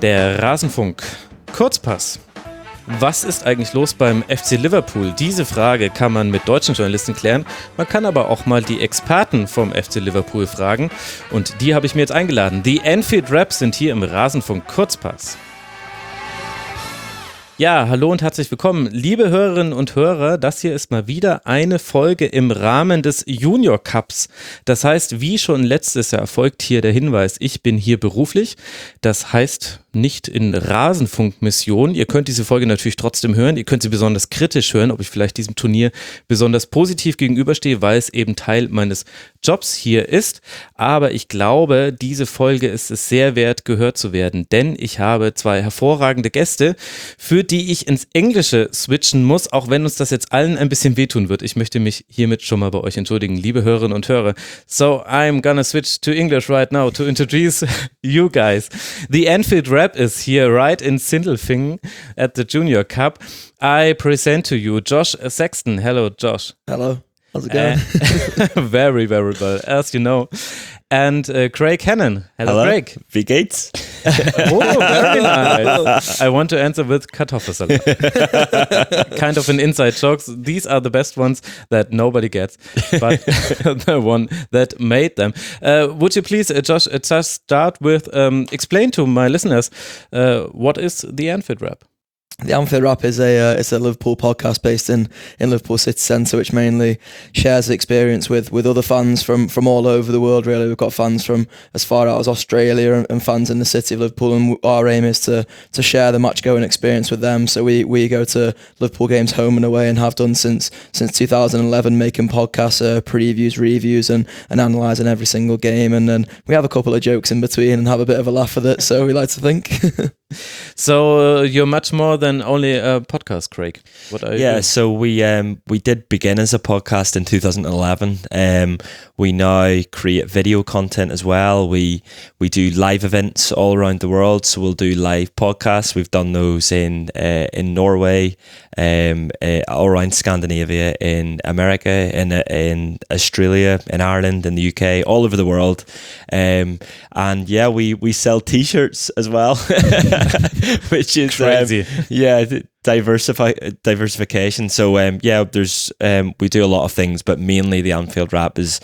Der Rasenfunk. Kurzpass. Was ist eigentlich los beim FC Liverpool? Diese Frage kann man mit deutschen Journalisten klären. Man kann aber auch mal die Experten vom FC Liverpool fragen. Und die habe ich mir jetzt eingeladen. Die Anfield Raps sind hier im Rasenfunk Kurzpass. Ja, hallo und herzlich willkommen, liebe Hörerinnen und Hörer. Das hier ist mal wieder eine Folge im Rahmen des Junior Cups. Das heißt, wie schon letztes Jahr folgt hier der Hinweis, ich bin hier beruflich. Das heißt nicht in Rasenfunkmission. Ihr könnt diese Folge natürlich trotzdem hören. Ihr könnt sie besonders kritisch hören, ob ich vielleicht diesem Turnier besonders positiv gegenüberstehe, weil es eben Teil meines Jobs hier ist. Aber ich glaube, diese Folge ist es sehr wert, gehört zu werden, denn ich habe zwei hervorragende Gäste, für die ich ins Englische switchen muss, auch wenn uns das jetzt allen ein bisschen wehtun wird. Ich möchte mich hiermit schon mal bei euch entschuldigen, liebe Hörerinnen und Hörer. So, I'm gonna switch to English right now to introduce you guys. The Anfield Rap is here right in Sindelfingen at the Junior Cup. I present to you Josh Sexton. Hello, Josh. Hello. How's it going? Very, very well, as you know. And Craig Hannon. Hello, Craig. Wie geht's? Oh, very nice. I want to answer with Kartoffelsalat. Kind of an inside joke. These are the best ones that nobody gets, but the one that made them. Would you please, Josh, just start with explain to my listeners what is the Anfield Rap? The Anfield Rap is it's a Liverpool podcast based in Liverpool City Centre, which mainly shares the experience with other fans from all over the world. Really, we've got fans from as far out as Australia and fans in the city of Liverpool, and our aim is to share the match going experience with them. So we go to Liverpool games home and away, and have done since 2011, making podcasts, previews, reviews, and analysing every single game. And then we have a couple of jokes in between and have a bit of a laugh with it. So we like to think. So you're much more than only a podcast, Craig. What are you doing? So we did begin as a podcast in 2011. We now create video content as well. We do live events all around the world. So we'll do live podcasts. We've done those in Norway, all around Scandinavia, in America, in Australia, in Ireland, in the UK, all over the world. And yeah, we sell T-shirts as well. Which is crazy. Diversification. So there's we do a lot of things, but mainly the Anfield Rap is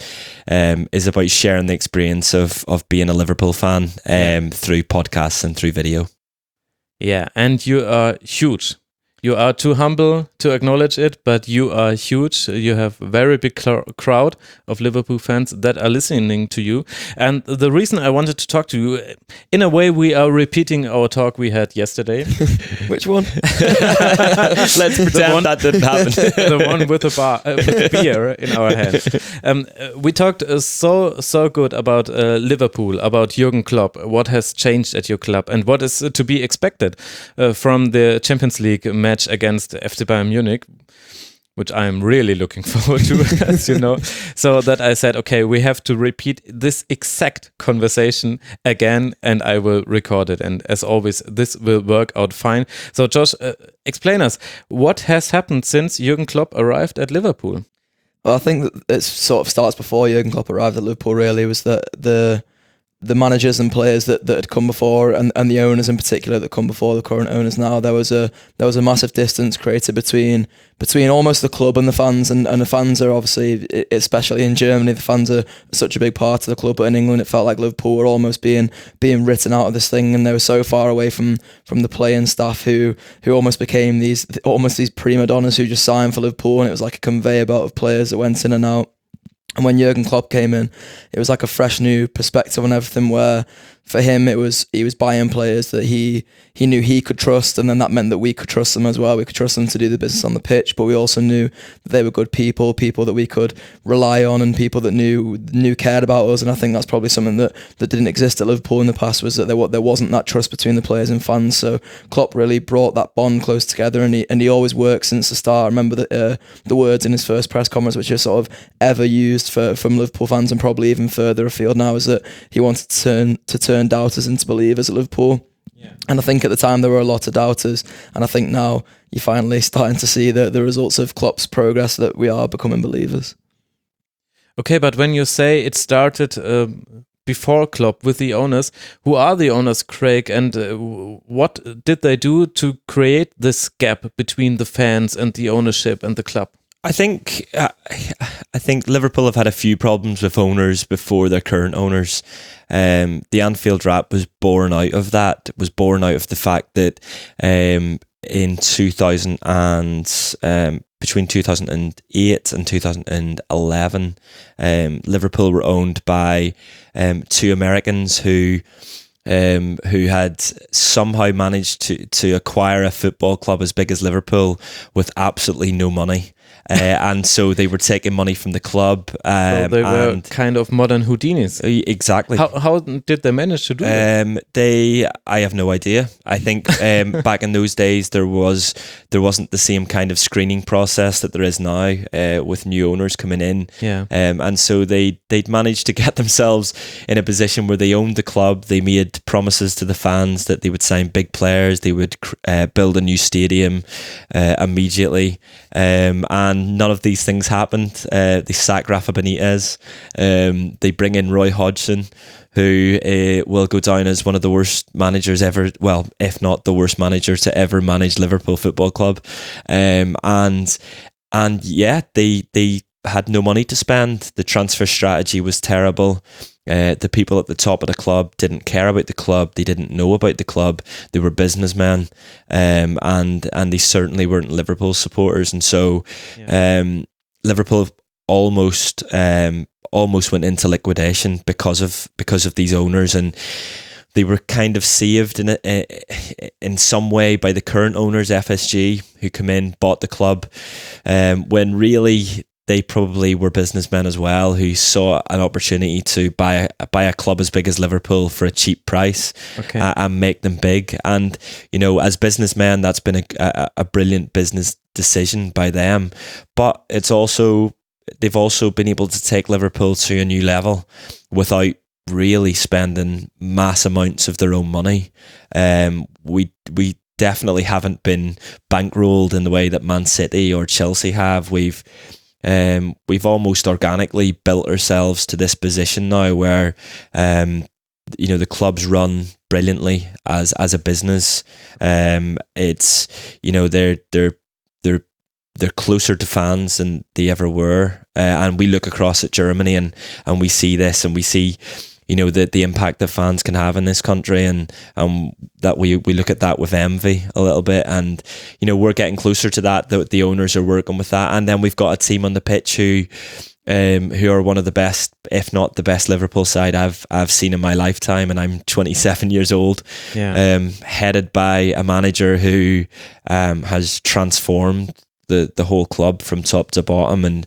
about sharing the experience of being a Liverpool fan through podcasts and through video. Yeah, and you are huge. You are too humble to acknowledge it, but you are huge. You have a very big crowd of Liverpool fans that are listening to you. And the reason I wanted to talk to you, in a way, we are repeating our talk we had yesterday. Which one? Let's pretend that didn't happen. The one with the beer in our hand. We talked so good about Liverpool, about Jurgen Klopp, what has changed at your club, and what is to be expected from the Champions League match against FC Bayern Munich, which I'm really looking forward to, as you know. So that I said, okay, we have to repeat this exact conversation again, and I will record it. And as always, this will work out fine. So Josh, explain us, what has happened since Jurgen Klopp arrived at Liverpool? Well, I think that it sort of starts before Jurgen Klopp arrived at Liverpool, really, was that the managers and players that had come before, and the owners in particular that come before the current owners now, there was a massive distance created between almost the club and the fans, and the fans are obviously, especially in Germany, the fans are such a big part of the club, but in England it felt like Liverpool were almost being written out of this thing, and they were so far away from the playing staff who almost became these prima donnas who just signed for Liverpool, and it was like a conveyor belt of players that went in and out. And when Jurgen Klopp came in, it was like a fresh new perspective on everything, where for him he was buying players that he knew he could trust, and then that meant that we could trust them as well. We could trust them to do the business on the pitch, but we also knew that they were good people that we could rely on, and people that knew cared about us. And I think that's probably something that didn't exist at Liverpool in the past, was that there wasn't that trust between the players and fans. So Klopp really brought that bond close together, and he always worked since the start. I remember the words in his first press conference, which are sort of ever used from Liverpool fans, and probably even further afield now, is that he wanted to turn doubters into believers at Liverpool. Yeah. And I think at the time there were a lot of doubters, and I think now you're finally starting to see the results of Klopp's progress, that we are becoming believers. Okay, but when you say it started before Klopp with the owners. Who are the owners, Craig, and what did they do to create this gap between the fans and the ownership and the club? I think Liverpool have had a few problems with owners before their current owners. The Anfield Wrap was born out of that. It was born out of the fact that in 2000 and between 2008 and 2011, Liverpool were owned by two Americans who had somehow managed to acquire a football club as big as Liverpool with absolutely no money. And so they were taking money from the club. So they were kind of modern Houdinis. Exactly. How did they manage to do that? I have no idea. I think back in those days there wasn't the same kind of screening process that there is now with new owners coming in. Yeah. And so they'd managed to get themselves in a position where they owned the club. They made promises to the fans that they would sign big players. They would build a new stadium immediately. And none of these things happened. They sack Rafa Benitez. They bring in Roy Hodgson, who will go down as one of the worst managers ever, well, if not the worst manager to ever manage Liverpool Football Club. And yeah, they had no money to spend. The transfer strategy was terrible. The people at the top of the club didn't care about the club. They didn't know about the club. They were businessmen, and they certainly weren't Liverpool supporters. And so, Liverpool almost went into liquidation because of these owners, and they were kind of saved in some way by the current owners, FSG, who come in, bought the club, when really they probably were businessmen as well, who saw an opportunity to buy a club as big as Liverpool for a cheap price, and make them big. And as businessmen, that's been a brilliant business decision by them. But they've also been able to take Liverpool to a new level without really spending mass amounts of their own money. We definitely haven't been bankrolled in the way that Man City or Chelsea have. We've almost organically built ourselves to this position now where the club's run brilliantly as a business. It's they're closer to fans than they ever were, and we look across at Germany and we see this, and we see the impact that fans can have in this country, and that we look at that with envy a little bit, and we're getting closer to that. The owners are working with that, and then we've got a team on the pitch who are one of the best, if not the best, Liverpool side I've seen in my lifetime, and I'm 27 years old. Headed by a manager who has transformed the whole club from top to bottom, and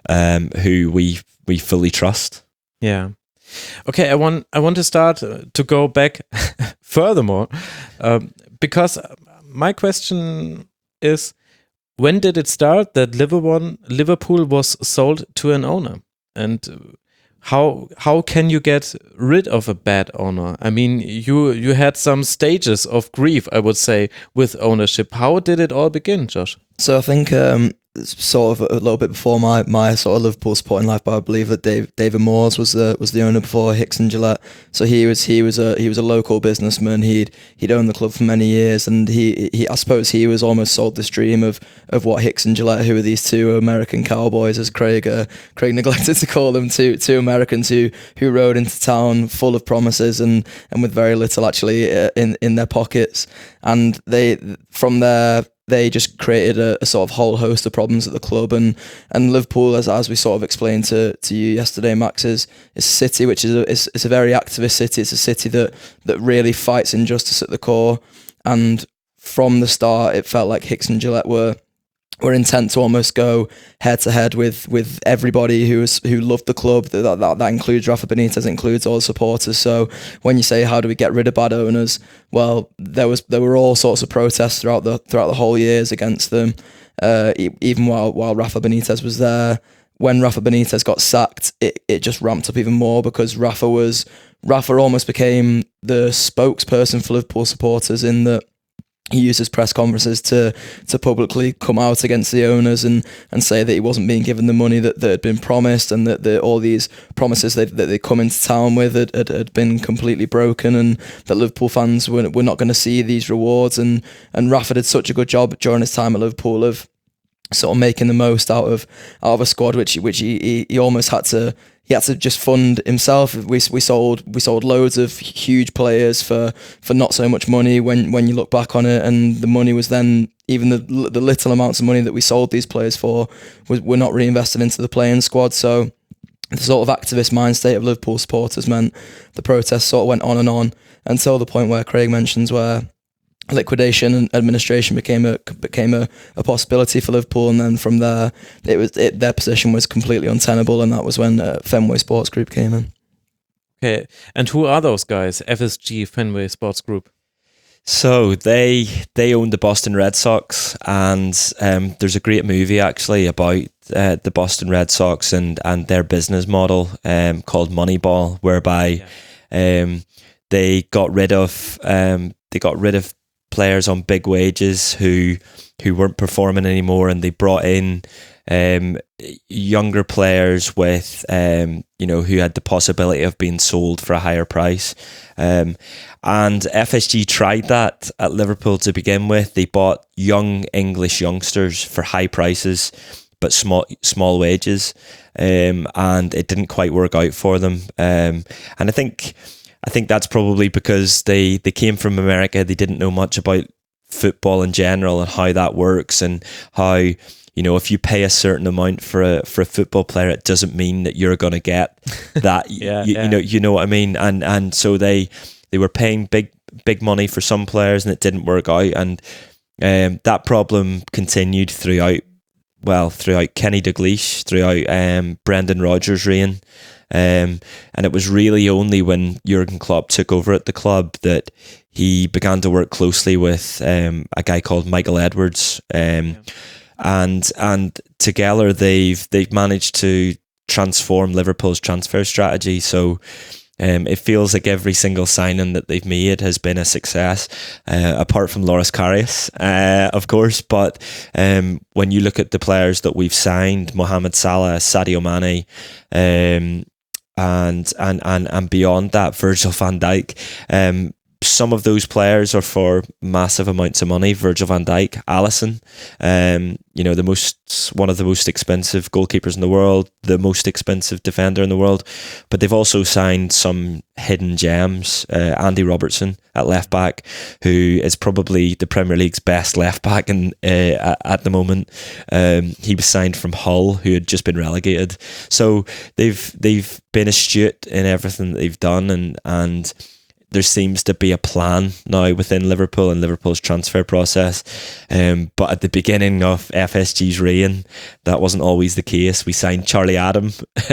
who we fully trust. Yeah. Okay, I want to start to go back furthermore, because my question is, when did it start that Liverpool was sold to an owner, and how can you get rid of a bad owner? I mean, you had some stages of grief, I would say, with ownership. How did it all begin, Josh? So I think sort of a little bit before my sort of Liverpool supporting life, but I believe that David Moores was the owner before Hicks and Gillett. So he was a local businessman. He'd owned the club for many years, and he I suppose he was almost sold this dream of what Hicks and Gillett, who are these two American cowboys, as Craig neglected to call them, two Americans who rode into town full of promises and with very little actually in their pockets, and from there they just created a sort of whole host of problems at the club, and Liverpool, as we sort of explained to you yesterday, Max, is a city which is a very activist city. It's a city that really fights injustice at the core, and from the start it felt like Hicks and Gillett were intent to almost go head to head with everybody who loved the club. That includes Rafa Benitez, includes all the supporters. So when you say how do we get rid of bad owners, well, there were all sorts of protests throughout the whole years against them. Even while Rafa Benitez was there, when Rafa Benitez got sacked, it just ramped up even more, because Rafa almost became the spokesperson for Liverpool supporters, in that he used his press conferences to publicly come out against the owners and say that he wasn't being given the money that had been promised, and that all these promises that they come into town with had been completely broken, and that Liverpool fans were not going to see these rewards. And Rafa did such a good job during his time at Liverpool of sort of making the most out of a squad which he almost had to just fund himself. We sold loads of huge players for not so much money when you look back on it, and the money was then, even the little amounts of money that we sold these players for were not reinvested into the playing squad. So the sort of activist mind state of Liverpool supporters meant the protests sort of went on and on until the point where Craig mentions, where liquidation and administration became a possibility for Liverpool, and then from there their position was completely untenable, and that was when Fenway Sports Group came in. Okay, and who are those guys? FSG, Fenway Sports Group. So they own the Boston Red Sox, and there's a great movie actually about the Boston Red Sox and their business model called Moneyball, whereby they got rid of players on big wages who weren't performing anymore, and they brought in younger players with who had the possibility of being sold for a higher price, and FSG tried that at Liverpool to begin with. They bought young English youngsters for high prices but small wages, and it didn't quite work out for them, and I think that's probably because they came from America. They didn't know much about football in general and how that works, and how, if you pay a certain amount for a football player, it doesn't mean that you're going to get that. You know what I mean? And so they were paying big money for some players, and it didn't work out. And that problem continued throughout Kenny Dalglish, throughout Brendan Rodgers' reign. And it was really only when Jurgen Klopp took over at the club that he began to work closely with a guy called Michael Edwards, and together they've managed to transform Liverpool's transfer strategy. So it feels like every single signing that they've made has been a success, apart from Loris Karius, of course. But when you look at the players that we've signed, Mohamed Salah, Sadio Mane, and beyond that, Virgil van Dijk. Some of those players are for massive amounts of money. Virgil van Dijk, Alisson, one of the most expensive goalkeepers in the world, the most expensive defender in the world. But they've also signed some hidden gems. Andy Robertson at left back, who is probably the Premier League's best left back at the moment. He was signed from Hull, who had just been relegated. So they've been astute in everything that they've done, and there seems to be a plan now within Liverpool and Liverpool's transfer process. But at the beginning of FSG's reign, that wasn't always the case. We signed Charlie Adam.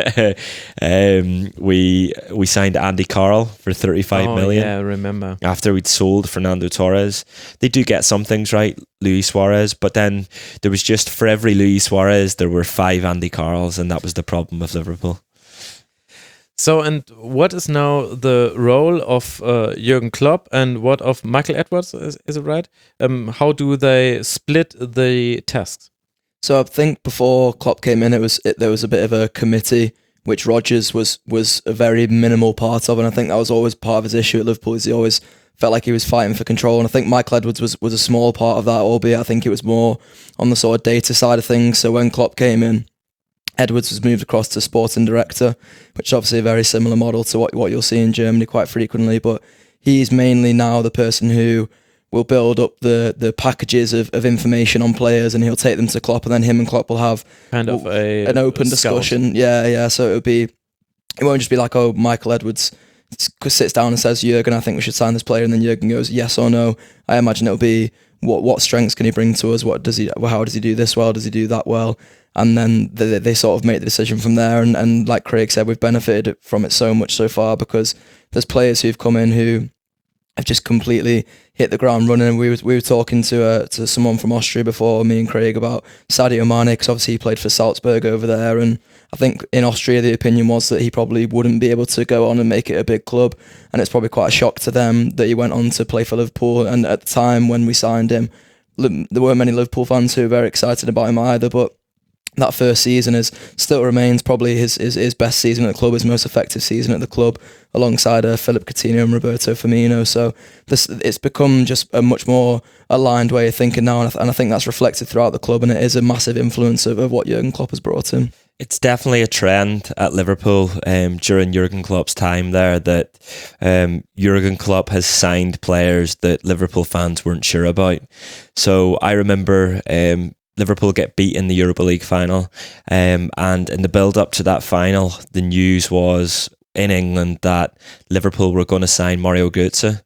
We signed Andy Carroll for 35 million. Yeah, I remember. After we'd sold Fernando Torres. They do get some things right, Luis Suarez, but then there was just, for every Luis Suarez, there were 5 Andy Carrolls, and that was the problem with Liverpool. So, and what is now the role of Jurgen Klopp and what of Michael Edwards? Is it right? How do they split the tasks? So I think before Klopp came in, there was a bit of a committee which Rodgers was a very minimal part of, and I think that was always part of his issue at Liverpool. Is he always felt like he was fighting for control, and I think Michael Edwards was a small part of that, albeit I think it was more on the sort of data side of things. So when Klopp came in, Edwards was moved across to sporting director, which is obviously a very similar model to what you'll see in Germany quite frequently. But he's mainly now the person who will build up the packages of information on players, and he'll take them to Klopp, and then him and Klopp will have kind of an open discussion. Yeah. So it won't just be like, oh, Michael Edwards sits down and says, Jurgen, I think we should sign this player, and then Jurgen goes yes or no. I imagine it'll be what strengths can he bring to us? How does he do this well? Does he do that well? And then they sort of make the decision from there. And like Craig said, we've benefited from it so much so far, because there's players who've come in who have just completely hit the ground running. And we were talking to someone from Austria before, me and Craig, about Sadio Mane, because obviously he played for Salzburg over there, and I think in Austria the opinion was that he probably wouldn't be able to go on and make it a big club, and it's probably quite a shock to them that he went on to play for Liverpool. And at the time when we signed him, there weren't many Liverpool fans who were very excited about him either, but that first season still remains probably his best season at the club, his most effective season at the club, alongside Philip Coutinho and Roberto Firmino. So it's become just a much more aligned way of thinking now, and I think that's reflected throughout the club, and it is a massive influence of what Jurgen Klopp has brought in. It's definitely a trend at Liverpool during Jurgen Klopp's time there that Jurgen Klopp has signed players that Liverpool fans weren't sure about. So I remember Liverpool get beat in the Europa League final, and in the build-up to that final, the news was in England that Liverpool were going to sign Mario Götze,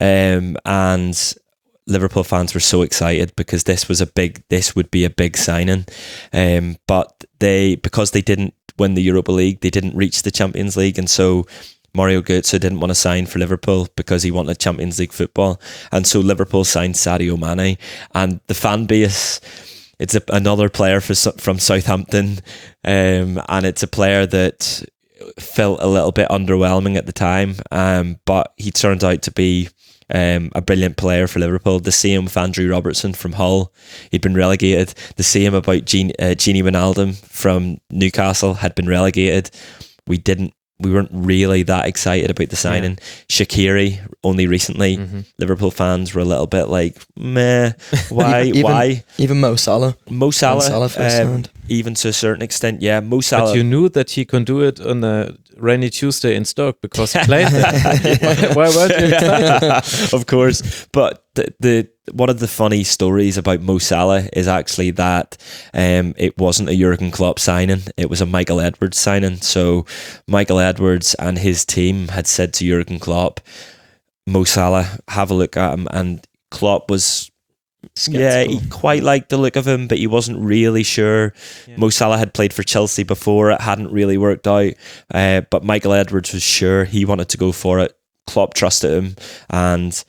and Liverpool fans were so excited because this would be a big signing, but because they didn't win the Europa League, they didn't reach the Champions League, and so Mario Götze didn't want to sign for Liverpool because he wanted Champions League football, and so Liverpool signed Sadio Mane, and the fan base. It's another player from Southampton, and it's a player that felt a little bit underwhelming at the time, but he turned out to be a brilliant player for Liverpool. The same with Andrew Robertson from Hull. He'd been relegated. The same about Gini Wijnaldum from Newcastle, had been relegated. We weren't really that excited about the signing. Yeah. Shaqiri, only recently, Liverpool fans were a little bit like, meh, why? Why? Even Mo Salah. Mo Salah, even to a certain extent, yeah. Mo Salah. But you knew that he can do it on a rainy Tuesday in Stoke because he played there. Why weren't you excited? Of course. But one of the funny stories about Mo Salah is actually that it wasn't a Jurgen Klopp signing, it was a Michael Edwards signing. So Michael Edwards and his team had said to Jurgen Klopp, Mo Salah, have a look at him, and Klopp was skeptical. Yeah, he quite liked the look of him, but he wasn't really sure. Yeah. Mo Salah had played for Chelsea before, it hadn't really worked out, but Michael Edwards was sure, he wanted to go for it. Klopp trusted him, and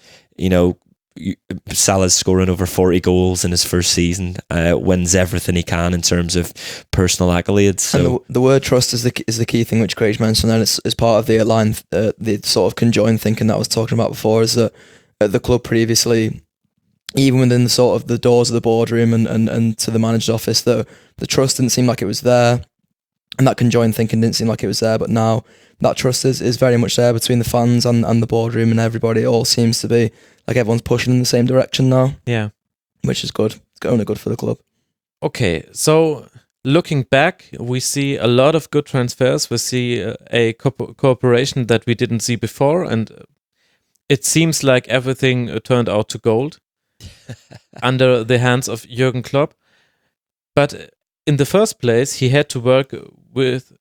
Salah's scoring over 40 goals in his first season, wins everything he can in terms of personal accolades. So and the word trust is the key thing which Craig mentioned, and it's part of the aligned, the sort of conjoined thinking that I was talking about before, is that at the club previously, even within the sort of the doors of the boardroom and to the manager's office, the trust didn't seem like it was there, and that conjoined thinking didn't seem like it was there, but now that trust is very much there between the fans and the boardroom and everybody. It all seems to be like everyone's pushing in the same direction now. Yeah. Which is good. It's only good for the club. Okay, so looking back, we see a lot of good transfers. We see a cooperation that we didn't see before, and it seems like everything turned out to gold under the hands of Jurgen Klopp. But in the first place, he had to work with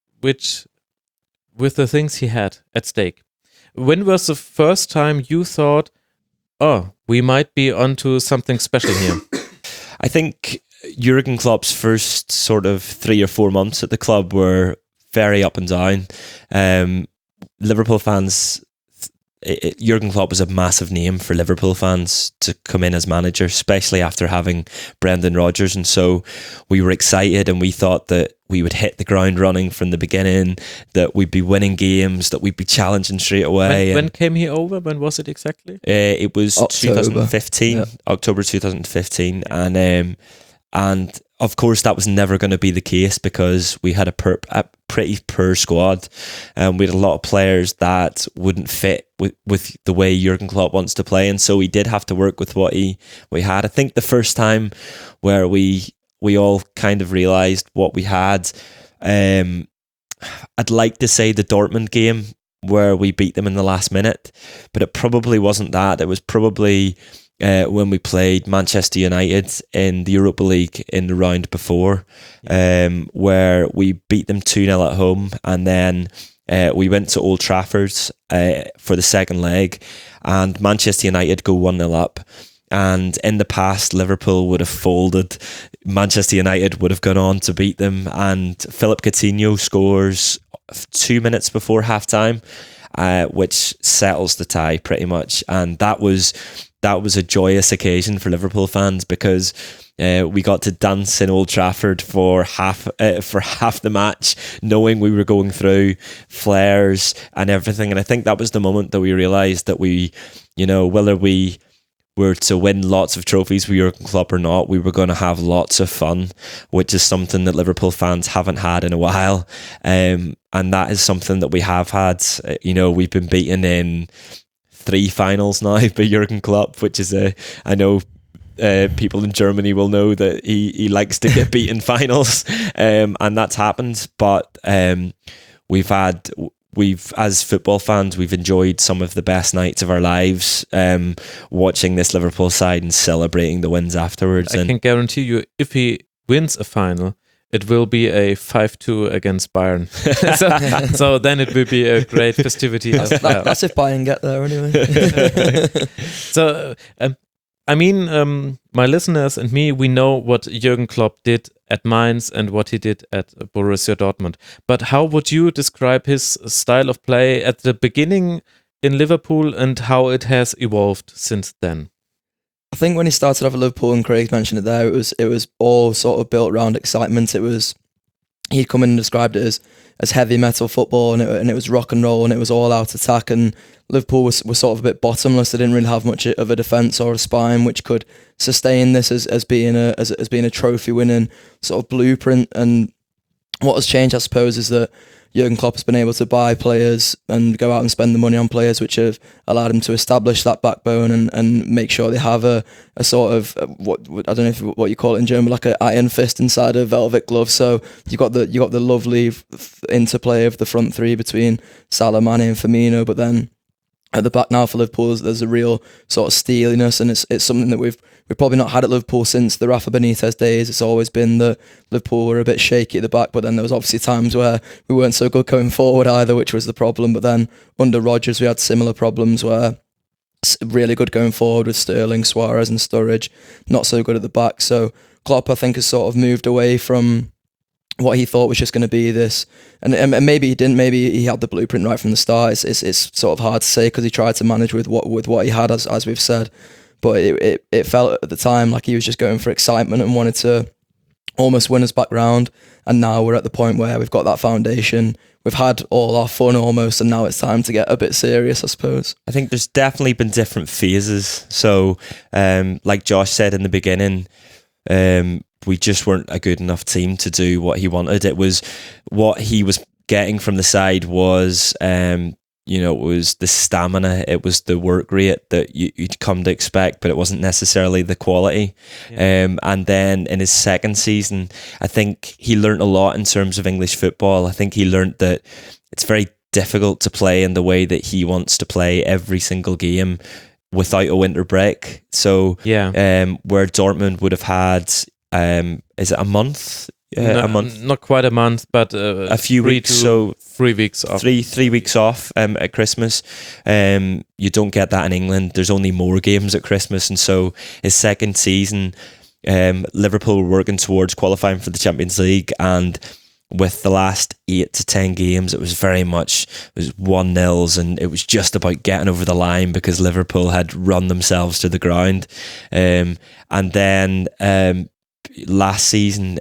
the things he had at stake. When was the first time you thought, oh, we might be onto something special here? I think Jurgen Klopp's first sort of 3 or 4 months at the club were very up and down. Liverpool fans, Jurgen Klopp was a massive name for Liverpool fans to come in as manager, especially after having Brendan Rodgers, and so we were excited and we thought that we would hit the ground running from the beginning, that we'd be winning games, that we'd be challenging straight away. When came he over? When was it exactly? It was October. 2015, yeah. October 2015, and of course that was never going to be the case because we had a pretty poor squad, and we had a lot of players that wouldn't fit with the way Jurgen Klopp wants to play, and so we did have to work with what he had. I think the first time where we all kind of realised what we had, I'd like to say the Dortmund game where we beat them in the last minute, but it probably wasn't that. It was probably when we played Manchester United in the Europa League in the round before, where we beat them 2-0 at home, and then we went to Old Trafford for the second leg, and Manchester United go 1-0 up. And in the past, Liverpool would have folded. Manchester United would have gone on to beat them, and Philip Coutinho scores 2 minutes before half-time. which settles the tie pretty much. And that was a joyous occasion for Liverpool fans, because we got to dance in Old Trafford for half the match, knowing we were going through, flares and everything. And I think that was the moment that we realised that we, whether we were to win lots of trophies with Jurgen Klopp or not, we were going to have lots of fun, which is something that Liverpool fans haven't had in a while. And that is something that we have had. We've been beaten in 3 finals now by Jurgen Klopp, which is I know people in Germany will know that he likes to get beat in finals, and that's happened. But we've as football fans, we've enjoyed some of the best nights of our lives, watching this Liverpool side and celebrating the wins afterwards. I can guarantee you, if he wins a final, it will be a 5-2 against Bayern. so then it will be a great festivity. That's if Bayern get there anyway. So, my listeners and me, we know what Jurgen Klopp did at Mainz and what he did at Borussia Dortmund. But how would you describe his style of play at the beginning in Liverpool and how it has evolved since then? I think when he started off at Liverpool, and Craig mentioned it there, it was all sort of built around excitement. He'd come in and described it as heavy metal football, and it was rock and roll, and it was all out attack. And Liverpool was sort of a bit bottomless. They didn't really have much of a defence or a spine which could sustain this as being a trophy winning sort of blueprint. And what has changed, I suppose, is that Jurgen Klopp has been able to buy players and go out and spend the money on players, which have allowed him to establish that backbone and make sure they have a sort of what I don't know what you call it in German, like an iron fist inside a velvet glove. So you got the lovely interplay of the front three between Salah, Mane, and Firmino, but then at the back now for Liverpool, there's a real sort of steeliness, and it's something that we've probably not had at Liverpool since the Rafa Benitez days. It's always been that Liverpool were a bit shaky at the back, but then there was obviously times where we weren't so good going forward either, which was the problem. But then under Rodgers, we had similar problems where really good going forward with Sterling, Suarez and Sturridge, not so good at the back. So Klopp, I think, has sort of moved away from what he thought was just going to be this, and maybe he didn't. Maybe he had the blueprint right from the start. It's sort of hard to say because he tried to manage with what he had, as we've said. But it felt at the time like he was just going for excitement and wanted to almost win us back round. And now we're at the point where we've got that foundation. We've had all our fun almost, and now it's time to get a bit serious, I suppose. I think there's definitely been different phases. So, like Josh said in the beginning, we just weren't a good enough team to do what he wanted. It was what he was getting from the side was, it was the stamina, it was the work rate that you'd come to expect, but it wasn't necessarily the quality. Yeah. And then in his second season, I think he learnt a lot in terms of English football. I think he learnt that it's very difficult to play in the way that he wants to play every single game without a winter break. So where Dortmund would have had, is it a month? A month, not quite a month, but a few weeks. So 3 weeks off. 3 weeks off at Christmas. You don't get that in England. There's only more games at Christmas, and so his second season, Liverpool were working towards qualifying for the Champions League, and with the last 8 to 10 games, it was very much 1-0s, and it was just about getting over the line because Liverpool had run themselves to the ground. And then last season,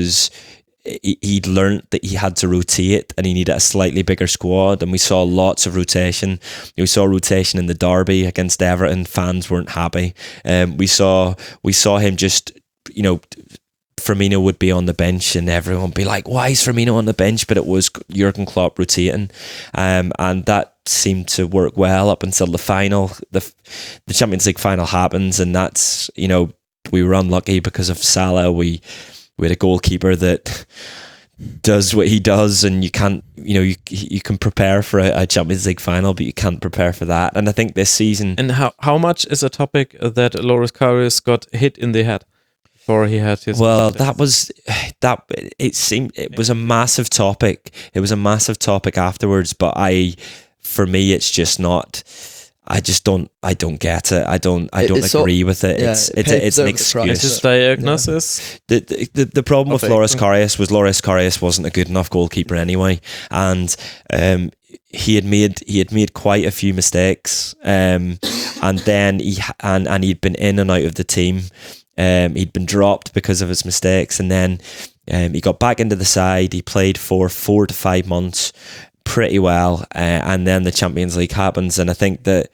he'd learnt that he had to rotate and he needed a slightly bigger squad, and we saw lots of rotation. We saw rotation in the derby against Everton. Fans weren't happy. We saw him just, Firmino would be on the bench and everyone would be like, why is Firmino on the bench? But it was Jurgen Klopp rotating, and that seemed to work well up until the final. The Champions League final happens, and that's, we were unlucky because of Salah. We had a goalkeeper that does what he does, and you can't, you can prepare for a Champions League final, but you can't prepare for that. And I think this season... And how much is a topic that Loris Karius got hit in the head before he had his... Well, it was a massive topic. It was a massive topic afterwards, but for me, it's just not... I don't get it. I don't agree with it. It's an excuse. It's his diagnosis. Yeah. The problem with Loris Karius wasn't a good enough goalkeeper anyway, and he had made quite a few mistakes, and then he'd been in and out of the team. He'd been dropped because of his mistakes, and then he got back into the side. He played for 4 to 5 months pretty well, and then the Champions League happens, and I think that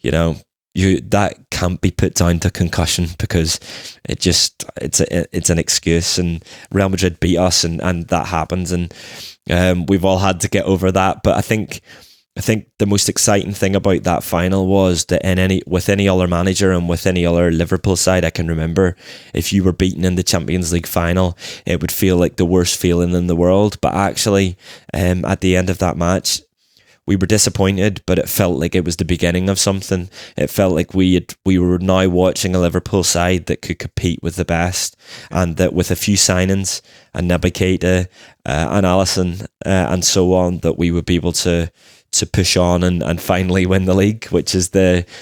that can't be put down to concussion, because it's an excuse, and Real Madrid beat us, and that happens, and we've all had to get over that. But I think the most exciting thing about that final was that with any other manager and with any other Liverpool side I can remember, if you were beaten in the Champions League final, it would feel like the worst feeling in the world. But actually, at the end of that match, we were disappointed, but it felt like it was the beginning of something. It felt like we were now watching a Liverpool side that could compete with the best, and that with a few signings, and Naby Keita, and Alisson, and so on, that we would be able to push on and finally win the league, which is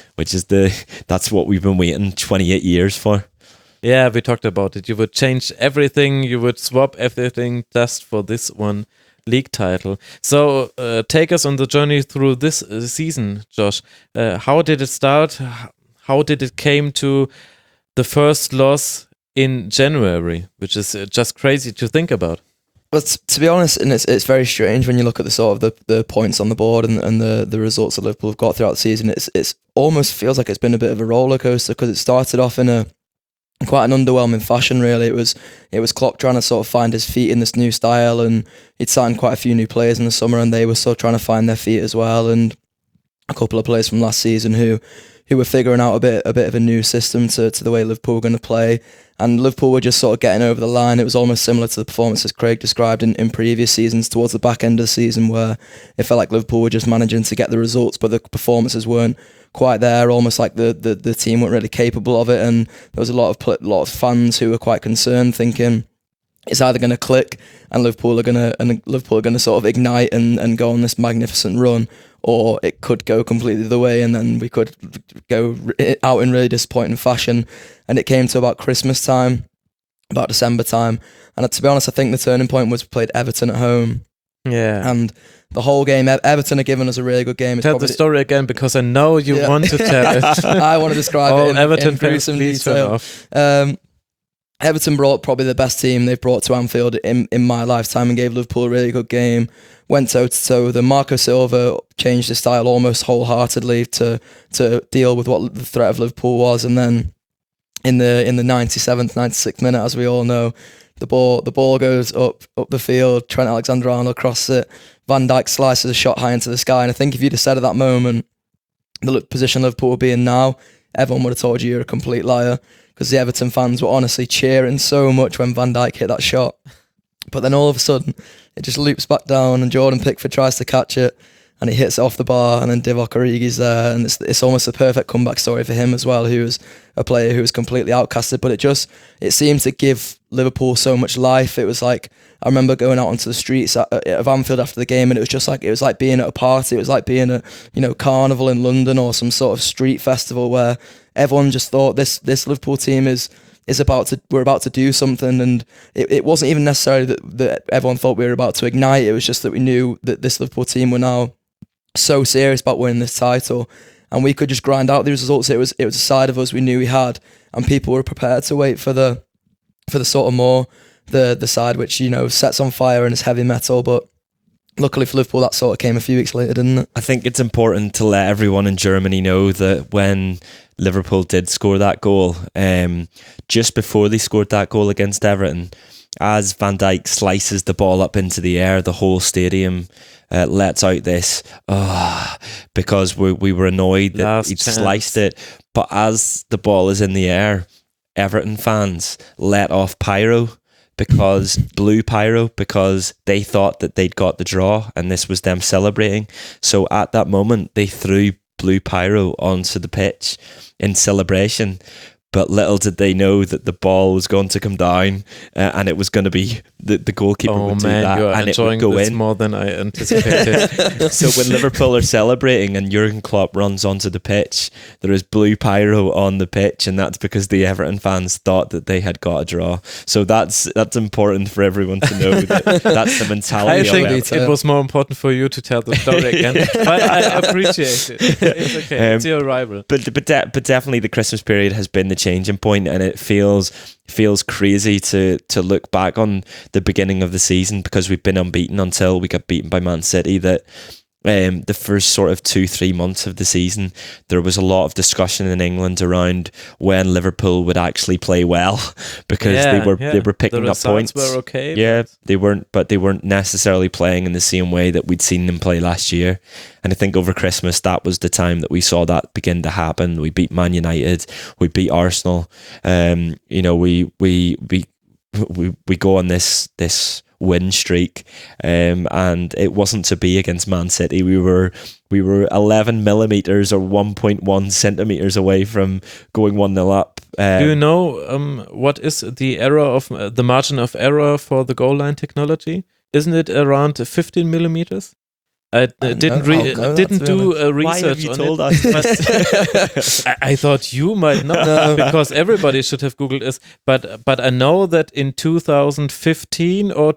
that's what we've been waiting 28 years for. Yeah, we talked about it. You would change everything, you would swap everything just for this one league title. So take us on the journey through this season, Josh. How did it start? How did it came to the first loss in January, which is just crazy to think about? But to be honest, and it's very strange when you look at the sort of the points on the board and the results that Liverpool have got throughout the season. It's almost feels like it's been a bit of a roller coaster, because it started off in quite an underwhelming fashion, really. It was Klopp trying to sort of find his feet in this new style, and he'd signed quite a few new players in the summer, and they were still trying to find their feet as well. And a couple of players from last season who were figuring out a bit of a new system to the way Liverpool were going to play. And Liverpool were just sort of getting over the line. It was almost similar to the performances Craig described in previous seasons, towards the back end of the season, where it felt like Liverpool were just managing to get the results, but the performances weren't quite there, almost like the team weren't really capable of it. And there was a lot of fans who were quite concerned, thinking it's either going to click and Liverpool are going to sort of ignite and go on this magnificent run, or it could go completely the way, and then we could go out in really disappointing fashion. And it came to about Christmas time, about December time, and to be honest, I think the turning point was we played Everton at home. Yeah. And the whole game, Everton have given us a really good game. Tell the story again, because I know you want to tell it. I want to describe it Everton in gruesome detail. Everton brought probably the best team they've brought to Anfield in my lifetime, and gave Liverpool a really good game. Went toe-to-toe with them. Marco Silva changed his style almost wholeheartedly to deal with what the threat of Liverpool was. And then in the 97th, 96th minute, as we all know, the ball goes up the field. Trent Alexander-Arnold crosses it. Van Dijk slices a shot high into the sky. And I think if you'd have said at that moment the position Liverpool would be in now, everyone would have told you you're a complete liar, because the Everton fans were honestly cheering so much when Van Dijk hit that shot. But then all of a sudden, it just loops back down, and Jordan Pickford tries to catch it, and he hits it off the bar, and then Divock Origi's there, and it's almost a perfect comeback story for him as well, who was a player who was completely outcasted. But it seemed to give Liverpool so much life. It was like, I remember going out onto the streets of Anfield after the game, and it was like being at a party. It was like being at carnival in London, or some sort of street festival, where everyone just thought this Liverpool team we're about to do something. And it wasn't even necessarily that everyone thought we were about to ignite. It was just that we knew that this Liverpool team were now so serious about winning this title, and we could just grind out these results. It was a side of us we knew we had, and people were prepared to wait for the sort of more the side which sets on fire and is heavy metal. But luckily for Liverpool, that sort of came a few weeks later, didn't it? I think it's important to let everyone in Germany know that when Liverpool did score that goal, just before they scored that goal against Everton, as Van Dijk slices the ball up into the air, the whole stadium lets out this, because we were annoyed that he'd sliced it. But as the ball is in the air, Everton fans let off pyro, blue pyro, because they thought that they'd got the draw, and this was them celebrating. So at that moment, they threw blue pyro onto the pitch in celebration. But little did they know that the ball was going to come down, and it was going to be the goalkeeper would do that, you're and it would enjoying go this in. more than I anticipated. So when Liverpool are celebrating and Jurgen Klopp runs onto the pitch, there is blue pyro on the pitch, and that's because the Everton fans thought that they had got a draw. So that's important for everyone to know that that's the mentality. I think of it. it was more important for you to tell the story again, but I appreciate it. It's okay. It's your rival. But definitely the Christmas period has been the changing point, and it feels crazy to look back on the beginning of the season, because we've been unbeaten until we got beaten by Man City. That the first sort of 2-3 months of the season, there was a lot of discussion in England around when Liverpool would actually play well, because they were picking up points. Were okay, yeah, they weren't necessarily playing in the same way that we'd seen them play last year. And I think over Christmas, that was the time that we saw that begin to happen. We beat Man United, we beat Arsenal. We go on this win streak, and it wasn't to be against Man City. We were 11 millimeters or 1.1 centimeters away from going 1-0 up. Do you know what is the error of the margin of error for the goal line technology? Isn't it around 15 millimeters? I didn't do research. Why have you on told it, us? but I thought you might not, because everybody should have Googled this. But I know that in 2015 or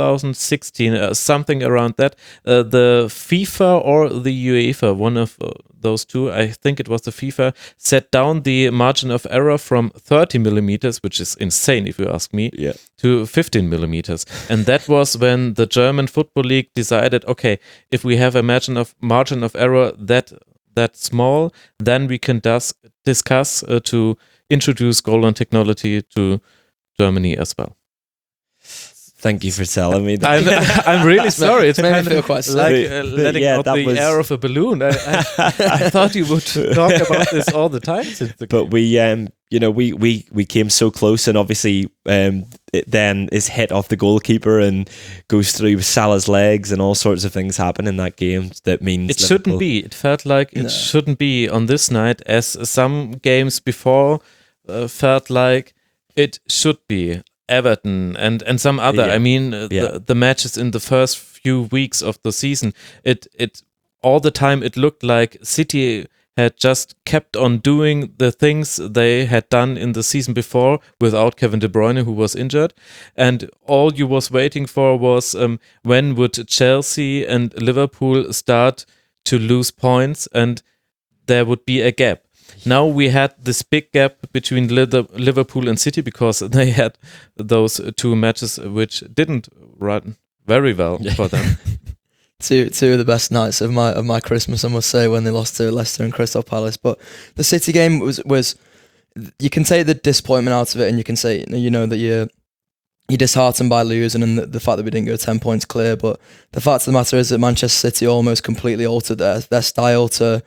2016, something around that, the FIFA or the UEFA, one of those two, I think it was the FIFA, set down the margin of error from 30 millimeters, which is insane if you ask me, to 15 millimeters. And that was when the German Football League decided, okay, if we have a margin of error that small, then we can discuss to introduce goal line technology to Germany as well. Thank you for telling me that. I'm really sorry. It's made me feel quite like letting out the air of a balloon. I thought you would talk about this all the time since the But game. we came so close, and obviously it then is hit off the goalkeeper and goes through Salah's legs, and all sorts of things happen in that game. That means it shouldn't be. It felt like it shouldn't be on this night, as some games before felt like it should be. Everton and some other. I mean, the matches in the first few weeks of the season, it all the time it looked like City had just kept on doing the things they had done in the season before without Kevin De Bruyne, who was injured, and all you was waiting for was when would Chelsea and Liverpool start to lose points, and there would be a gap. Now we had this big gap between Liverpool and City, because they had those two matches which didn't run very well for them. Two of the best nights of my Christmas, I must say, when they lost to Leicester and Crystal Palace. But the City game was you can take the disappointment out of it, and you can say that you're disheartened by losing and the fact that we didn't go 10 points clear. But the fact of the matter is that Manchester City almost completely altered their style to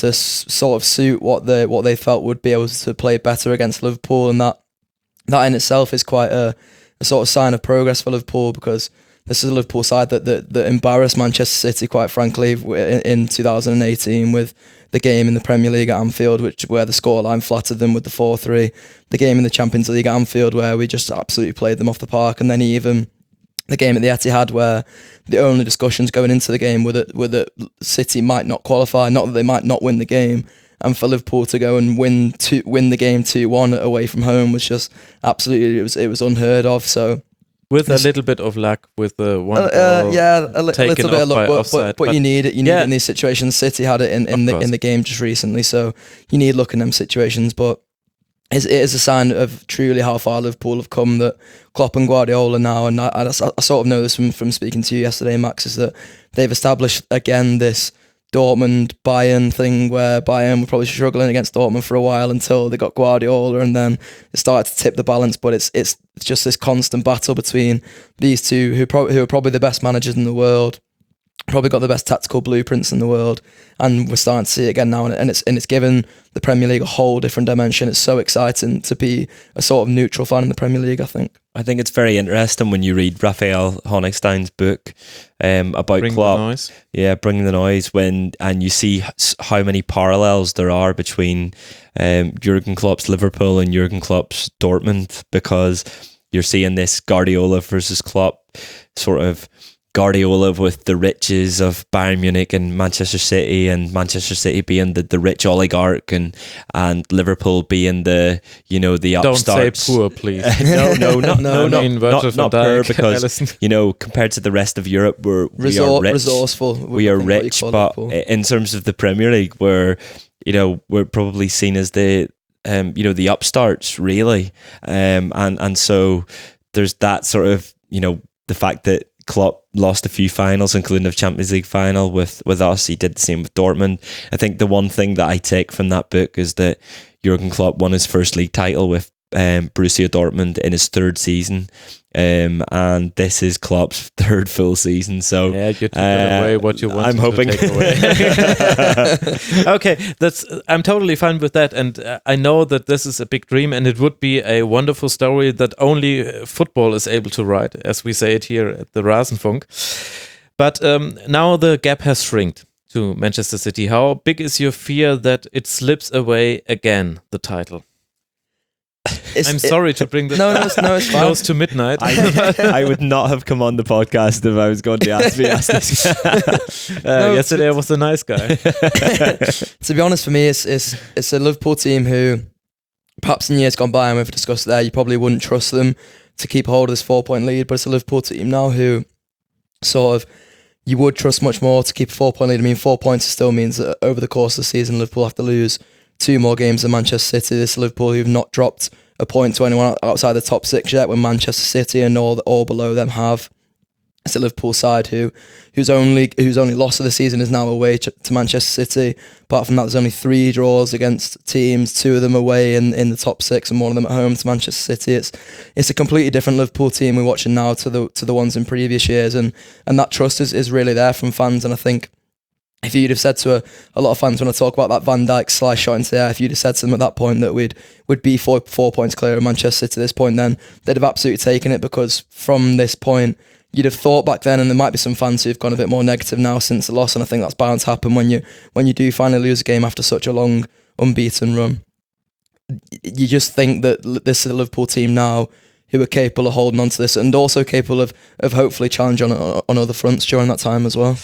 sort of suit what they felt would be able to play better against Liverpool, and that in itself is quite a sort of sign of progress for Liverpool, because this is a Liverpool side that embarrassed Manchester City, quite frankly, in 2018 with the game in the Premier League at Anfield, where the scoreline flattered them with the 4-3, the game in the Champions League at Anfield where we just absolutely played them off the park, and then even the game at the Etihad, where the only discussions going into the game were that City might not qualify, not that they might not win the game, and for Liverpool to go and win the game 2-1 away from home was just absolutely it was unheard of. So with a little bit of luck with the one a little bit of luck, but you need it. You need it in these situations. City had it in the game just recently, so you need luck in them situations, but. It is a sign of truly how far Liverpool have come, that Klopp and Guardiola now, and I sort of know this from speaking to you yesterday, Max, is that they've established again this Dortmund-Bayern thing, where Bayern were probably struggling against Dortmund for a while until they got Guardiola, and then it started to tip the balance. But it's just this constant battle between these two, who are probably the best managers in the world, probably got the best tactical blueprints in the world, and we're starting to see it again now, and it's given the Premier League a whole different dimension. It's so exciting to be a sort of neutral fan in the Premier League, I think. I think it's very interesting when you read Raphael Honigstein's book about Klopp. Bring the Noise, and you see how many parallels there are between Jurgen Klopp's Liverpool and Jurgen Klopp's Dortmund, because you're seeing this Guardiola versus Klopp sort of. Guardiola with the riches of Bayern Munich and Manchester City, and Manchester City being the rich oligarch, and Liverpool being the upstarts. Don't say poor, please. No, not poor, because Alisson. Compared to the rest of Europe, we are rich. Resourceful. We are rich, but in terms of the Premier League, we're probably seen as the the upstarts, really, and so there's that sort of the fact that Klopp lost a few finals, including the Champions League final with us. He did the same with Dortmund. I think the one thing that I take from that book is that Jurgen Klopp won his first league title with Borussia Dortmund in his third season. And this is Klopp's third full season. So yeah, you took away what you wanted I'm hoping. to take away. Okay, I'm totally fine with that, and I know that this is a big dream, and it would be a wonderful story that only football is able to write, as we say it here at the Rasenfunk. But now the gap has shrinked to Manchester City. How big is your fear that it slips away again, the title? I'm sorry to bring this it's fine. close to midnight. I would not have come on the podcast if I was going to ask this. Yesterday I was a nice guy. To be honest, for me, it's a Liverpool team who, perhaps in years gone by, and we've discussed there, you probably wouldn't trust them to keep hold of this 4-point lead, but it's a Liverpool team now who sort of you would trust much more to keep a 4-point lead. I mean, 4 points still means that over the course of the season, Liverpool have to lose 2 more games than Manchester City. This Liverpool who've not dropped a point to anyone outside the top 6 yet, when Manchester City and all below them have. It's a Liverpool side whose only loss of the season is now away to Manchester City. Apart from that, there's only 3 draws against teams, 2 of them away in the top 6, and 1 of them at home to Manchester City. It's a completely different Liverpool team we're watching now to the ones in previous years, and that trust is really there from fans. And I think if you'd have said to a lot of fans when I talk about that Van Dijk slice shot into the air, if you'd have said to them at that point that we'd be 4 points clear of Manchester City at this point, then they'd have absolutely taken it, because from this point, you'd have thought back then, and there might be some fans who've gone a bit more negative now since the loss, and I think that's bound to happen when you do finally lose a game after such a long unbeaten run. You just think that this is a Liverpool team now who are capable of holding on to this, and also capable of hopefully challenging on other fronts during that time as well.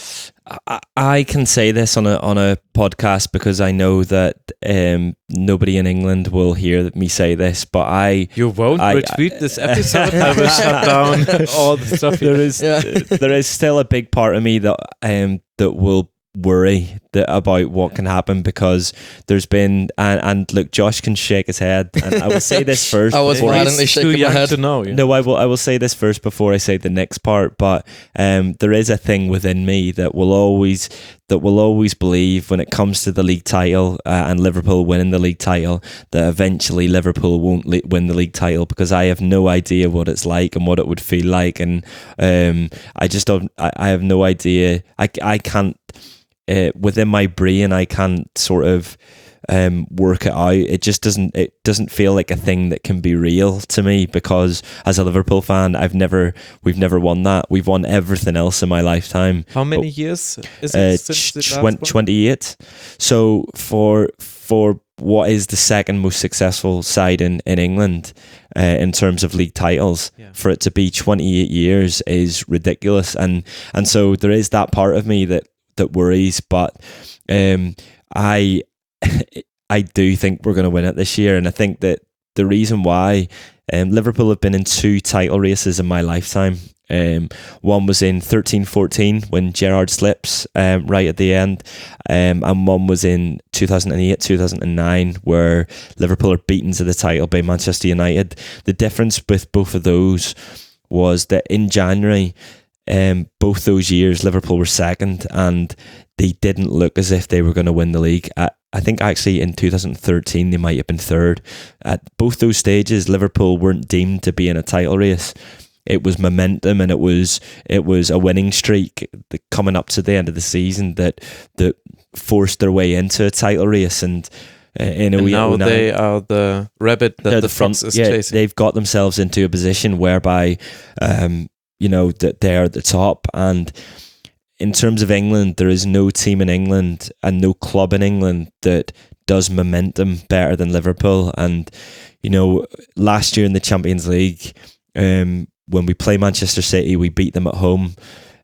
I can say this on a podcast because I know that nobody in England will hear me say this, but you won't retweet this episode. I will shut down all the stuff. There is still a big part of me that will worry about what can happen, because there's been and look, Josh can shake his head, and I will say this first. I was violently shaking my head. To know, No, I will say this first before I say the next part. But there is a thing within me that will always believe, when it comes to the league title and Liverpool winning the league title, that eventually Liverpool won't win the league title, because I have no idea what it's like and what it would feel like, and I just don't. I have no idea. I can't. Within my brain, I can't sort of work it out. It just doesn't feel like a thing that can be real to me, because as a Liverpool fan, we've never won that. We've won everything else in my lifetime. How many years is it since the last 28. So for what is the second most successful side in England in terms of league titles, for it to be 28 years is ridiculous, and so there is that part of me that worries, but I do think we're going to win it this year, and I think that the reason why Liverpool have been in 2 title races in my lifetime. One was in 13-14 when Gerrard slips right at the end, and one was in 2008-2009 where Liverpool are beaten to the title by Manchester United. The difference with both of those was that in January, both those years Liverpool were second, and they didn't look as if they were going to win the league. I think actually in 2013 they might have been third. At both those stages, Liverpool weren't deemed to be in a title race. It was momentum, and it was a winning streak coming up to the end of the season that forced their way into a title race, and now they are the rabbit that the fox is chasing. They've got themselves into a position whereby that they're at the top. And in terms of England, there is no team in England and no club in England that does momentum better than Liverpool. And last year in the Champions League, when we play Manchester City, we beat them at home.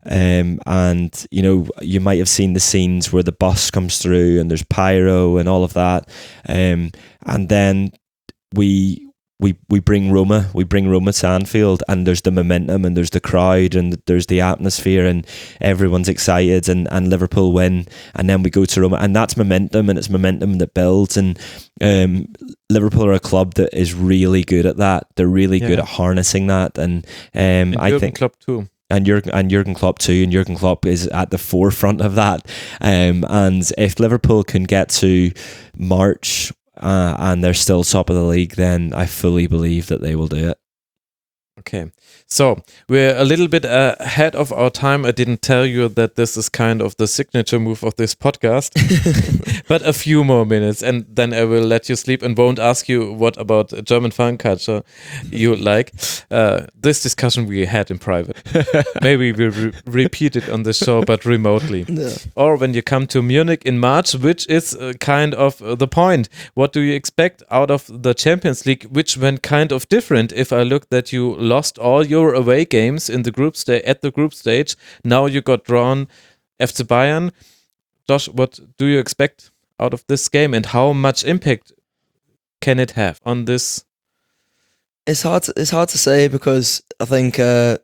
And you might have seen the scenes where the bus comes through and there's pyro and all of that. And then we bring Roma to Anfield, and there's the momentum and there's the crowd and there's the atmosphere and everyone's excited, and Liverpool win, and then we go to Roma, and that's momentum, and it's momentum that builds. And Liverpool are a club that is really good at that. They're really good at harnessing that, and I think Klopp too. And Jurgen Klopp too, and Jurgen Klopp is at the forefront of that. And if Liverpool can get to March and they're still top of the league, then I fully believe that they will do it. Okay, so we're a little bit ahead of our time. I didn't tell you that this is kind of the signature move of this podcast, but a few more minutes, and then I will let you sleep and won't ask you what about German fan culture you like. This discussion we had in private. Maybe we'll repeat it on the show, but remotely. Yeah. Or when you come to Munich in March, which is kind of the point. What do you expect out of the Champions League, which went kind of different? If I look that you lost all your away games in the group stage. Now you got drawn FC Bayern. Josh, what do you expect out of this game, and how much impact can it have on this? It's hard to say, because I think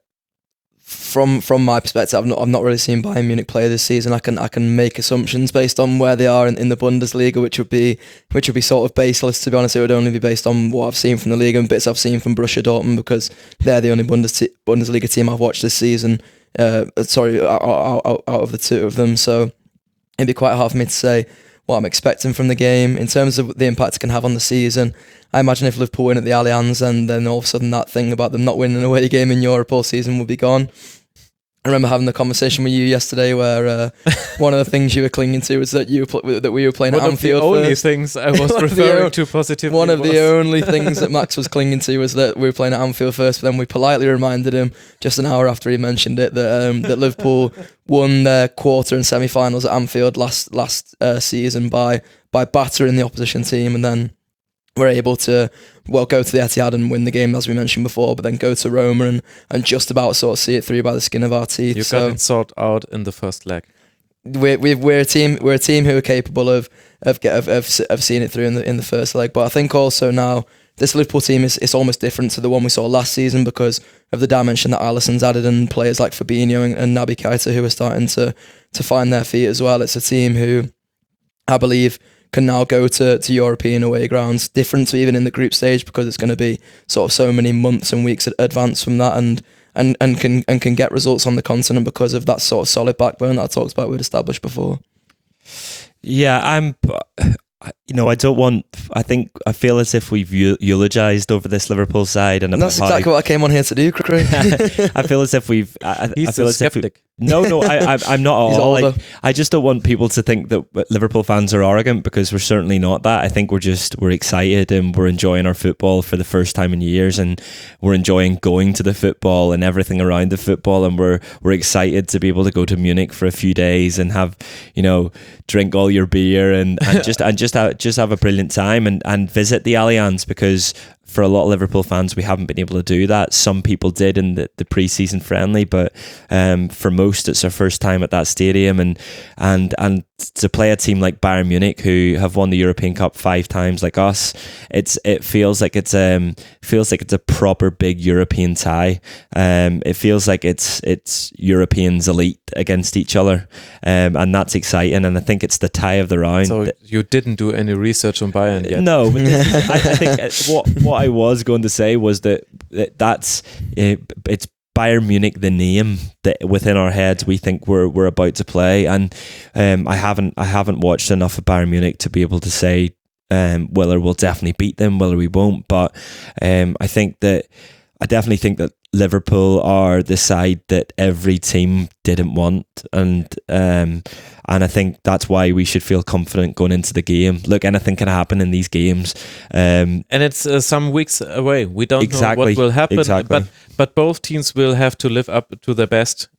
from my perspective, I've not really seen Bayern Munich play this season. I can make assumptions based on where they are in the Bundesliga, which would be sort of baseless, to be honest. It would only be based on what I've seen from the league and bits I've seen from Borussia Dortmund, because they're the only Bundesliga team I've watched this season. Out of the two of them, so it'd be quite hard for me to say what I'm expecting from the game in terms of the impact it can have on the season. I imagine if Liverpool win at the Allianz, and then all of a sudden that thing about them not winning an away game in Europe all season will be gone. I remember having the conversation with you yesterday where one of the things you were clinging to was that we were playing at Anfield. One of the only things I was referring to positively. One of the only things that Max was clinging to was that we were playing at Anfield first, but then we politely reminded him just an hour after he mentioned it that Liverpool won their quarter and semi-finals at Anfield last season by battering the opposition team, and then we're able to go to the Etihad and win the game, as we mentioned before, but then go to Roma and just about sort of see it through by the skin of our teeth. You got it sorted out in the first leg. We're a team who are capable of seeing it through in the first leg. But I think also now this Liverpool team is almost different to the one we saw last season because of the dimension that Alisson's added, and players like Fabinho and Naby Keita who are starting to find their feet as well. It's a team who I believe can now go to European away grounds, different to even in the group stage, because it's going to be sort of so many months and weeks advance from that, and can get results on the continent because of that sort of solid backbone that I talked about we'd established before. Yeah, I feel as if we've eulogised over this Liverpool side, and that's exactly what I came on here to do, Craig. I feel as if we've. He's a skeptic. No, I'm not at all. I just don't want people to think that Liverpool fans are arrogant, because we're certainly not that. I think we're excited and we're enjoying our football for the first time in years, and we're enjoying going to the football and everything around the football, and we're excited to be able to go to Munich for a few days and have, drink all your beer and just have a brilliant time and visit the Allianz, because for a lot of Liverpool fans we haven't been able to do that. Some people did in the pre-season friendly, but for most it's our first time at that stadium, and to play a team like Bayern Munich, who have won the European Cup 5 times like us, it feels like it's a proper big European tie. It feels like it's Europeans elite against each other, and that's exciting, and I think it's the tie of the round. So you didn't do any research on Bayern yet? No, but I think what I was going to say was that's it's Bayern Munich, the name that within our heads we think we're about to play, and I haven't watched enough of Bayern Munich to be able to say whether we'll definitely beat them, whether we won't. But I definitely think that Liverpool are the side that every team didn't want, and I think that's why we should feel confident going into the game. Look, anything can happen in these games, and it's some weeks away. We don't know what will happen, but both teams will have to live up to their best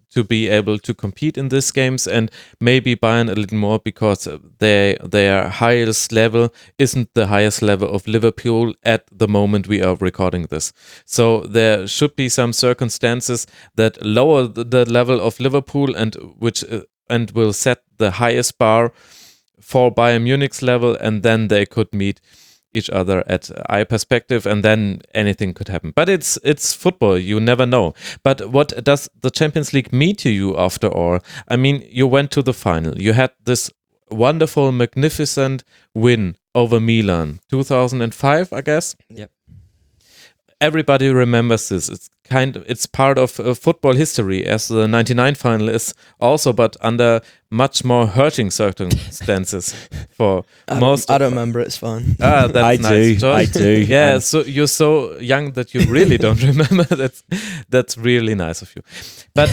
to be able to compete in these games, and maybe Bayern a little more because their highest level isn't the highest level of Liverpool at the moment we are recording this. So there should be some circumstances that lower the level of Liverpool and will set the highest bar for Bayern Munich's level, and then they could meet each other at eye perspective, and then anything could happen. But it's football, you never know. But what does the Champions League mean to you after all? I mean, you went to the final. You had this wonderful, magnificent win over Milan, 2005, I guess. Yep. Everybody remembers this. It's part of football history, as the 99 final is also, but under much more hurting circumstances for most. I don't remember. It's fine. That's I nice. do. I do. Yeah, so you're so young that you really don't remember. That's really nice of you. But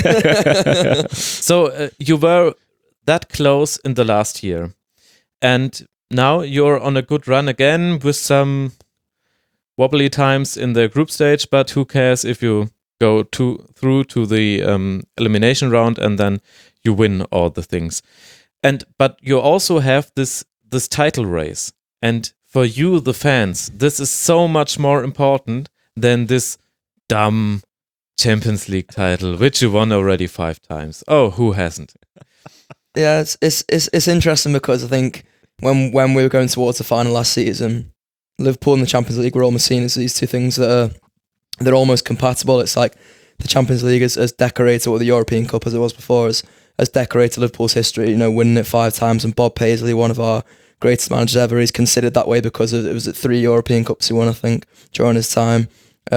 so you were that close in the last year, and now you're on a good run again with some wobbly times in the group stage, but who cares if you go through to the elimination round and then you win all the things. But you also have this title race, and for you, the fans, this is so much more important than this dumb Champions League title, which you won already 5 times. Oh, who hasn't? Yeah, it's interesting because I think when we were going towards the final last season, Liverpool and the Champions League were almost seen as these two things they're almost compatible. It's like the Champions League has decorated, or the European Cup as it was before, has decorated Liverpool's history, winning it 5 times, and Bob Paisley, one of our greatest managers ever, is considered that way because it was at 3 European Cups he won, I think, during his time.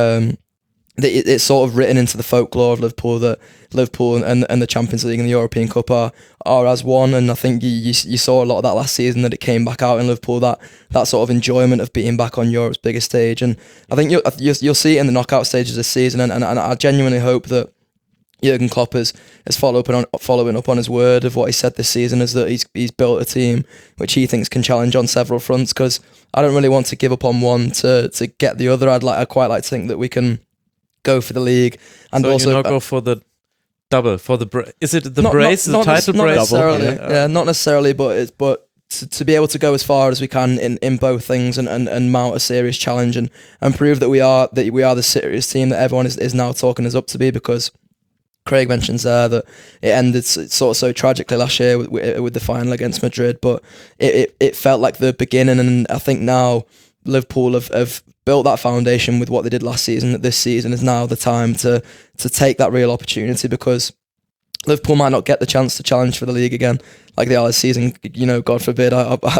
It's sort of written into the folklore of Liverpool that Liverpool and the Champions League and the European Cup are as one, and I think you saw a lot of that last season, that it came back out in Liverpool, that sort of enjoyment of being back on Europe's biggest stage. And I think you'll see it in the knockout stages this season, and I genuinely hope that Jurgen Klopp is following up on his word of what he said this season, is that he's built a team which he thinks can challenge on several fronts, because I don't really want to give up on one to get the other. I'd quite like to think that we can go for the league, and so also go for the double, for the is it the not, brace, not, the title not brace? necessarily, yeah, not necessarily, but to be able to go as far as we can in both things, and mount a serious challenge, and prove that we are the serious team that everyone is now talking us up to be, because Craig mentions there that it ended sort of so tragically last year with the final against Madrid, but it felt like the beginning, and I think now Liverpool have built that foundation with what they did last season. That this season is now the time to take that real opportunity, because Liverpool might not get the chance to challenge for the league again like they are this season. God forbid,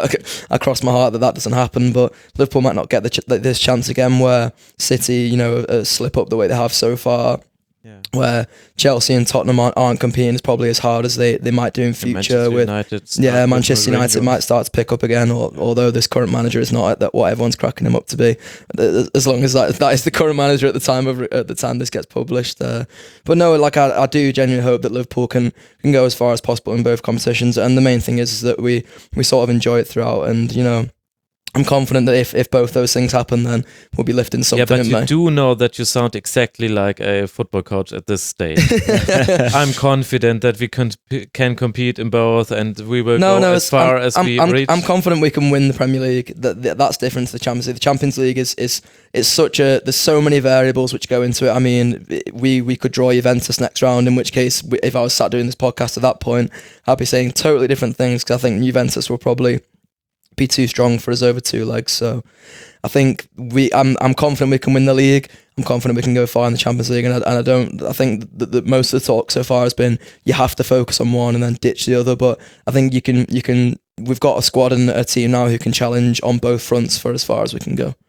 I cross my heart that doesn't happen. But Liverpool might not get this chance again, where City, slip up the way they have so far. Yeah. Where Chelsea and Tottenham aren't competing probably as hard as they might do in future. Manchester United might start to pick up again, although this current manager is not at what everyone's cracking him up to be. As long as that is the current manager at the time this gets published. But no, I do genuinely hope that Liverpool can go as far as possible in both competitions, and the main thing is that we sort of enjoy it throughout, and I'm confident that if both those things happen, then we'll be lifting something. Yeah, but you do know that you sound exactly like a football coach at this stage. I'm confident that we can compete in both, and we will go as far as we reach. I'm confident we can win the Premier League. That's different to the Champions League. The Champions League is there's so many variables which go into it. I mean, we could draw Juventus next round, in which case, if I was sat doing this podcast at that point, I'd be saying totally different things, because I think Juventus will probably be too strong for us over 2 legs. So I think I'm confident we can win the league. I'm confident we can go far in the Champions League, and I think that most of the talk so far has been you have to focus on one and then ditch the other. But I think you can. We've got a squad and a team now who can challenge on both fronts for as far as we can go.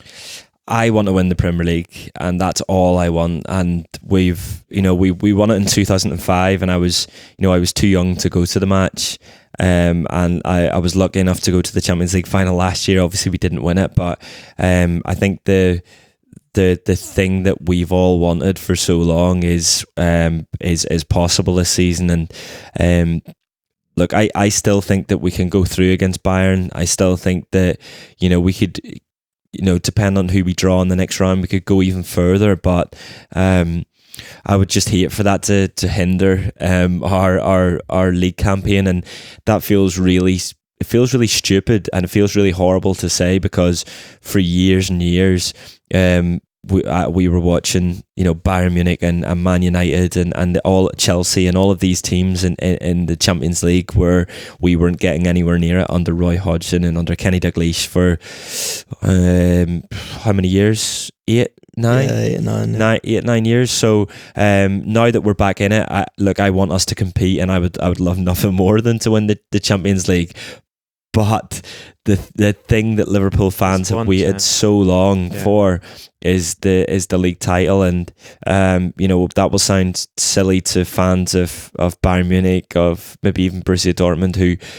I want to win the Premier League, and that's all I want. And we won it in 2005, and I was too young to go to the match. And I was lucky enough to go to the Champions League final last year. Obviously, we didn't win it, but I think the thing that we've all wanted for so long is possible this season. And look, I still think that we can go through against Bayern. I still think that we could, depend on who we draw in the next round, we could go even further. But I would just hate for that to hinder our league campaign, and that feels really stupid, and it feels really horrible to say, because for years and years we were watching, Bayern Munich and Man United and all Chelsea and all of these teams in the Champions League, where we weren't getting anywhere near it under Roy Hodgson and under Kenny Dalglish for how many years? 8, 9? 8, 9 years. So now that we're back in it, I want us to compete, and I would love nothing more than to win the Champions League. But the thing that Liverpool fans have waited so long for is the league title, and that will sound silly to fans of Bayern Munich, of maybe even Borussia Dortmund,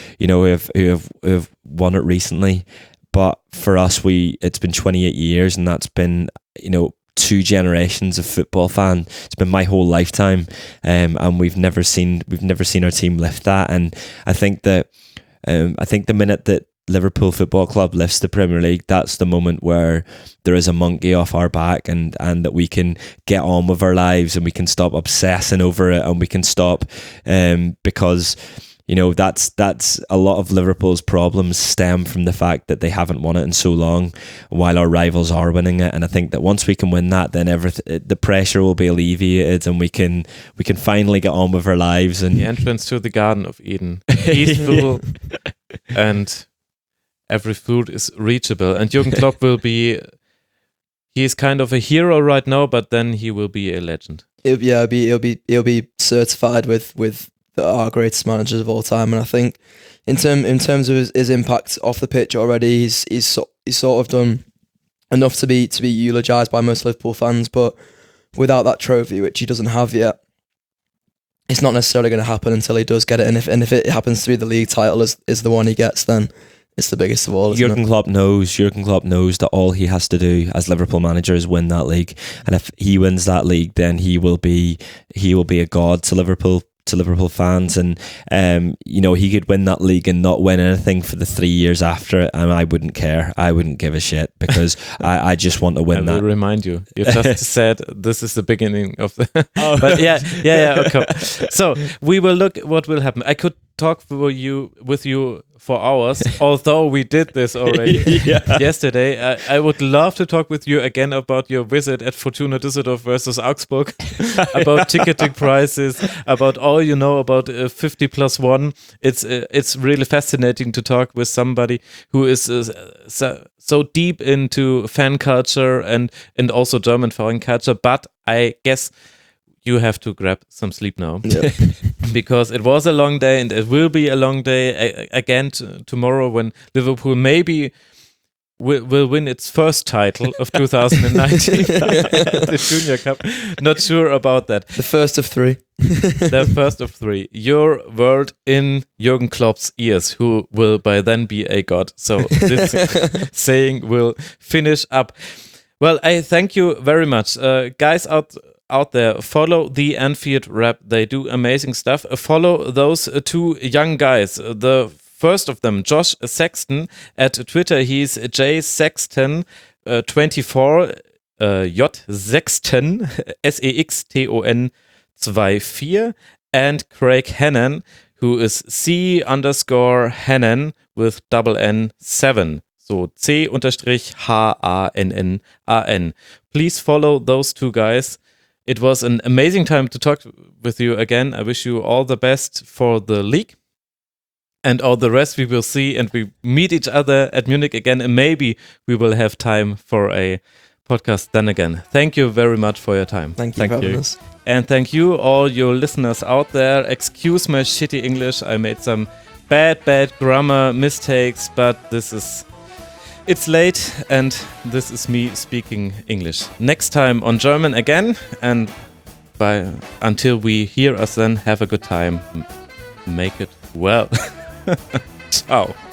who have won it recently. But for us, it's been 28 years, and that's been 2 generations of football fan. It's been my whole lifetime, and we've never seen our team lift that. And I think the minute that Liverpool Football Club lifts the Premier League, that's the moment where there is a monkey off our back, and that we can get on with our lives, and we can stop obsessing over it, and we can stop because that's a lot of Liverpool's problems stem from the fact that they haven't won it in so long, while our rivals are winning it. And I think that once we can win that, then the pressure will be alleviated, and we can finally get on with our lives. And the entrance to the Garden of Eden, peaceful, and every food is reachable. And Jurgen Klopp he's kind of a hero right now, but then he will be a legend. He'll be certified with our greatest managers of all time. And I think in terms of his impact off the pitch already, he's sort of done enough to be eulogised by most Liverpool fans. But without that trophy, which he doesn't have yet, it's not necessarily going to happen until he does get it. And if it happens to be the league title is the one he gets, then it's the biggest of all. Jurgen Klopp knows that all he has to do as Liverpool manager is win that league, and if he wins that league, then he will be a god to Liverpool fans. And he could win that league and not win anything for the 3 years after it, and I wouldn't care. I wouldn't give a shit, because I just want to win that. I will remind you just said this is the beginning of the but yeah, okay. So we will look what will happen. I could talk with you for hours, although we did this already yesterday. I would love to talk with you again about your visit at Fortuna Düsseldorf versus Augsburg, about ticketing prices, about all you know about 50+1. It's really fascinating to talk with somebody who is so deep into fan culture and also German fan culture. But I guess you have to grab some sleep now, because it was a long day, and it will be a long day again tomorrow, when Liverpool maybe will win its first title of 2019, the Junior Cup. Not sure about that. The first of 3. The first of 3. Your word in Jurgen Klopp's ears, who will by then be a god. So this saying will finish up. Well, I thank you very much. Guys out there, follow the Anfield Rap. They do amazing stuff. Follow those 2 young guys. The first of them, Josh Sexton, at Twitter. He's jsexton24, J Sexton, SEXTON 24, and Craig Hannan, who is C_Hannan with N7. So C_HANNAN. Please follow those 2 guys. It was an amazing time to talk with you again. I wish you all the best for the league, and all the rest we will see, and we meet each other at Munich again, and maybe we will have time for a podcast then again. Thank you very much for your time. Thank you for having us. And thank you, all your listeners out there. Excuse my shitty English. I made some bad grammar mistakes, but it's late, and this is me speaking English. Next time on German again, and until we hear us then, have a good time. Make it well. Ciao.